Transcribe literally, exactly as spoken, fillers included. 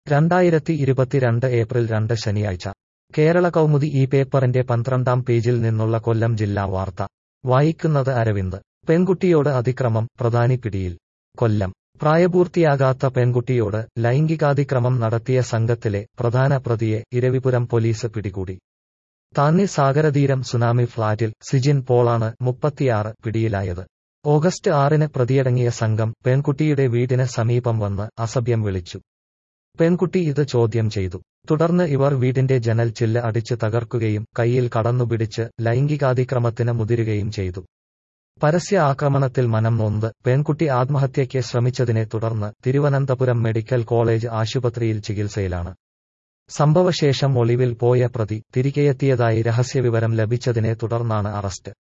രണ്ടായിരത്തി ഇരുപത്തിരണ്ട് ഏപ്രിൽ രണ്ട് ശനിയാഴ്ച കേരള കൗമുദി ഈ പേപ്പറിന്റെ പന്ത്രണ്ടാം പേജിൽ നിന്നുള്ള കൊല്ലം ജില്ലാ വാർത്ത വായിക്കുന്നത് അരവിന്ദ്. പെൺകുട്ടിയോട് അതിക്രമം, പ്രധാനി പിടിയിൽ. കൊല്ലം. പ്രായപൂർത്തിയാകാത്ത പെൺകുട്ടിയോട് ലൈംഗികാതിക്രമം നടത്തിയ സംഘത്തിലെ പ്രധാന പ്രതിയെ ഇരവിപുരം പോലീസ് പിടികൂടി. താന്നി സാഗരതീരം സുനാമി ഫ്ളാറ്റിൽ സിജിൻ പോളാണ് മുപ്പത്തിയാറ് പിടിയിലായത്. ഓഗസ്റ്റ് ആറിന് പ്രതിയടങ്ങിയ സംഘം പെൺകുട്ടിയുടെ വീടിന് സമീപം വന്ന് അസഭ്യം വിളിച്ചു. പെൺകുട്ടി ഇത് ചോദ്യം ചെയ്തു. തുടർന്ന് ഇവർ വീടിന്റെ ജനൽ ചില്ല് അടിച്ച് തകർക്കുകയും കൈയിൽ കടന്നുപിടിച്ച് ലൈംഗികാതിക്രമത്തിന് മുതിരുകയും ചെയ്തു. പരസ്യ ആക്രമണത്തിൽ മനം നൊന്ത് പെൺകുട്ടി ആത്മഹത്യയ്ക്ക് ശ്രമിച്ചതിനെ തുടർന്ന് തിരുവനന്തപുരം മെഡിക്കൽ കോളേജ് ആശുപത്രിയിൽ ചികിത്സയിലാണ്. സംഭവശേഷം ഒളിവിൽ പോയ പ്രതി തിരികെയെത്തിയതായി രഹസ്യവിവരം ലഭിച്ചതിനെ തുടർന്നാണ് അറസ്റ്റ്.